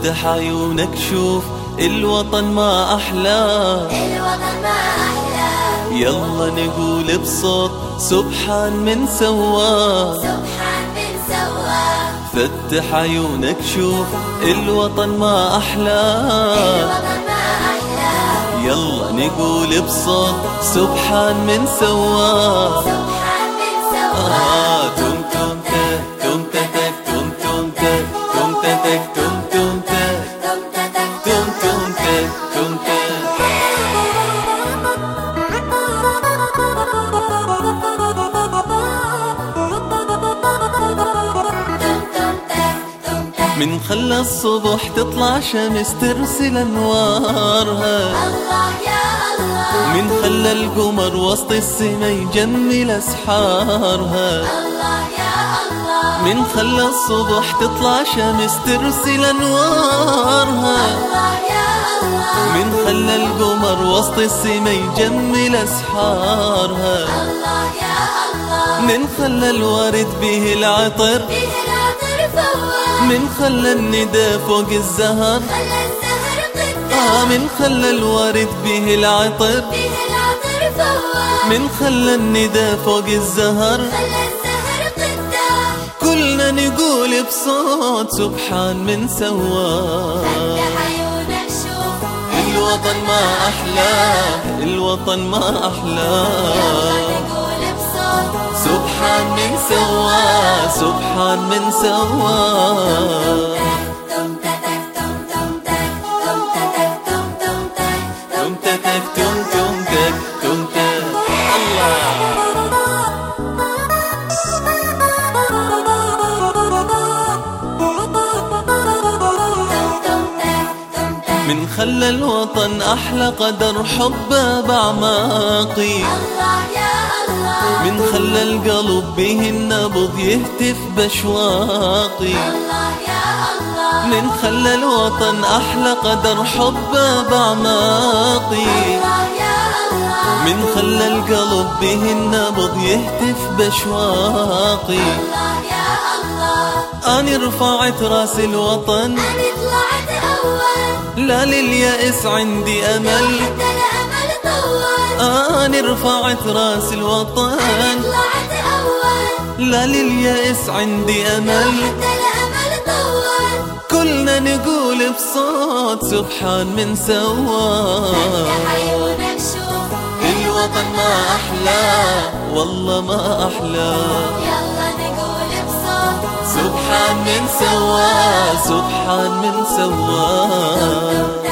فتح عيونك شوف الوطن ما أحلاه، الوطن ما أحلاه. يلا نقول بصوت سبحان من سواه، سبحان من سواه. فتح عيونك شوف الوطن ما أحلاه، الوطن ما أحلاه. يلا نقول بصوت سبحان من سواه. سبحان من سواه. توم توم تك توم تك توم توم تك توم تك توم توم تك توم تك توم توم تك توم تك. من خلى الصبح تطلع شمس ترسل انوارها، الله يا الله. من خلى القمر وسط السما يجمل اسحارها، الله يا الله. من خلى الصبح تطلع شمس ترسل انوارها، الله يا الله. من خلى القمر وسط السما يجمل اسحارها، الله يا الله. من خلى الورد به العطر، به العطر فواه. من خلى الندى فوق الزهر، خلى الزهر قدام. من خلى الورد به العطر، به العطر فواه. من خلى الندى فوق الزهر، خلى الزهر قدام. كلنا نقول بصوت سبحان من سواه. فتح عيونك شوف الوطن ما أحلاه، الوطن ما يلا أحلاه، نقول بصوت سبحان من سواه، سبحان من سواه. توم تك توم توم تك توم تك توم توم تك توم تك توم توم تك توم تك. الله من خلى الوطن أحلى قدر حبه بأعماقي، الله يا الله. من خلى القلب به النبض يهتف بأشواقي، الله يا الله. من خلى الوطن أحلى قدر حبه بأعماقي، الله يا الله. من خلى القلب به النبض يهتف بأشواقي. الله يا الله. أنا رفعت راس الوطن، أنا طلعت أول. لا لليأس عندي أمل، حتى الأمل طول. أنا رفعت راس الوطن، طلعت أول. لا لليأس عندي أمل، حتى الأمل طول. كلنا نقول بصوت سبحان من سواه. فتح عيونك شوف الوطن ما أحلاه، والله ما أحلاه، يلا نقول بصوت سبحان من سواه، سبحان من سواه.